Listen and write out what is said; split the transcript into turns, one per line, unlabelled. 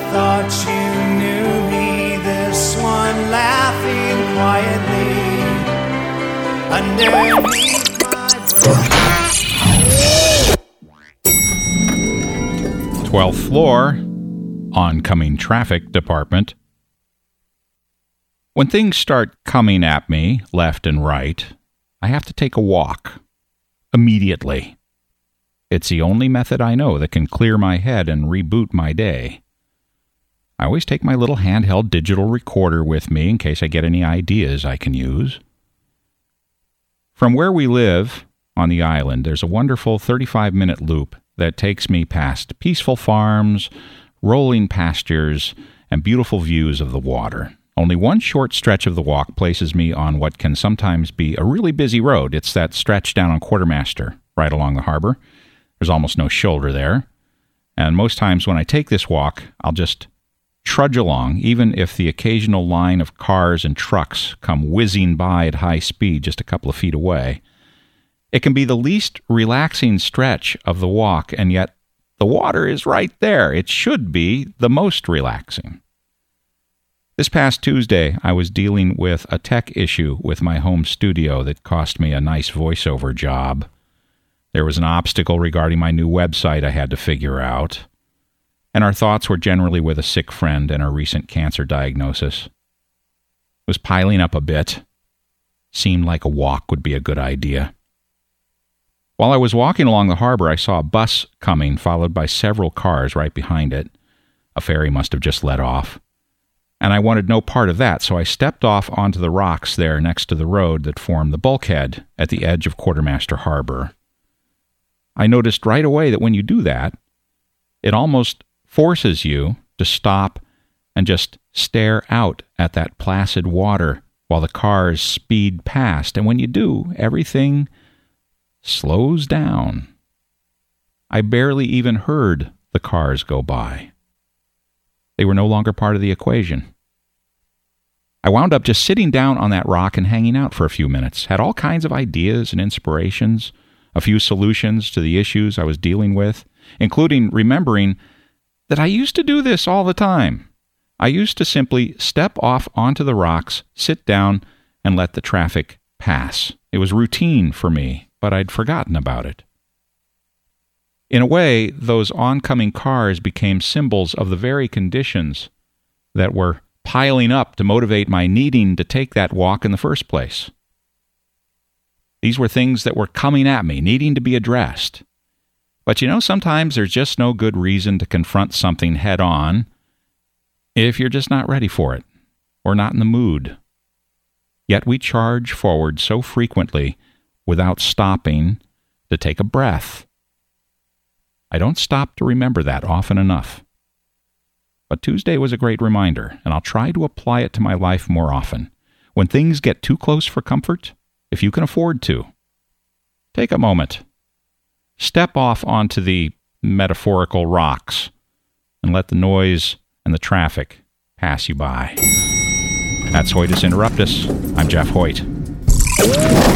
thought you knew me, this one laughing quietly underneath my
12th floor, oncoming traffic department. When things start coming at me left and right, I have to take a walk immediately. It's the only method I know that can clear my head and reboot my day. I always take my little handheld digital recorder with me in case I get any ideas I can use. From where we live on the island, there's a wonderful 35-minute loop that takes me past peaceful farms, rolling pastures, and beautiful views of the water. Only one short stretch of the walk places me on what can sometimes be a really busy road. It's that stretch down on Quartermaster, right along the harbor. There's almost no shoulder there. And most times when I take this walk, I'll just trudge along, even if the occasional line of cars and trucks come whizzing by at high speed just a couple of feet away. It can be the least relaxing stretch of the walk, and yet the water is right there. It should be the most relaxing. This past Tuesday, I was dealing with a tech issue with my home studio that cost me a nice voiceover job. There was an obstacle regarding my new website I had to figure out, and our thoughts were generally with a sick friend and her recent cancer diagnosis. It was piling up a bit. Seemed like a walk would be a good idea. While I was walking along the harbor, I saw a bus coming, followed by several cars right behind it. A ferry must have just let off. And I wanted no part of that, so I stepped off onto the rocks there next to the road that formed the bulkhead at the edge of Quartermaster Harbor. I noticed right away that when you do that, it almost forces you to stop and just stare out at that placid water while the cars speed past. And when you do, everything slows down. I barely even heard the cars go by. They were no longer part of the equation. I wound up just sitting down on that rock and hanging out for a few minutes. Had all kinds of ideas and inspirations, a few solutions to the issues I was dealing with, including remembering that I used to do this all the time. I used to simply step off onto the rocks, sit down, and let the traffic pass. It was routine for me, but I'd forgotten about it. In a way, those oncoming cars became symbols of the very conditions that were piling up to motivate my needing to take that walk in the first place. These were things that were coming at me, needing to be addressed. But sometimes there's just no good reason to confront something head on if you're just not ready for it or not in the mood. Yet we charge forward so frequently without stopping to take a breath. I don't stop to remember that often enough. But Tuesday was a great reminder, and I'll try to apply it to my life more often. When things get too close for comfort, if you can afford to, take a moment. Step off onto the metaphorical rocks and let the noise and the traffic pass you by. That's Hoytus Interruptus. I'm Jeff Hoyt.